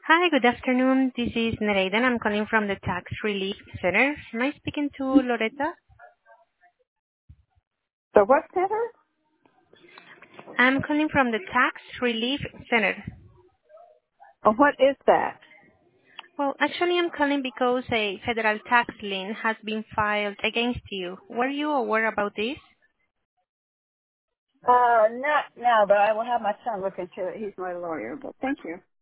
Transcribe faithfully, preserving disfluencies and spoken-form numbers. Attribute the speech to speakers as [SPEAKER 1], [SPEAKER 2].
[SPEAKER 1] Hi, good afternoon. This is Nereida, and I'm calling from the Tax Relief Center. Am I speaking to Loretta?
[SPEAKER 2] The what center?
[SPEAKER 1] I'm calling from the Tax Relief Center.
[SPEAKER 2] Oh, what is that?
[SPEAKER 1] Well, actually, I'm calling because a federal tax lien has been filed against you. Were you aware about this?
[SPEAKER 2] Uh, not now, but I will have my son look into it. He's my lawyer, but thank you.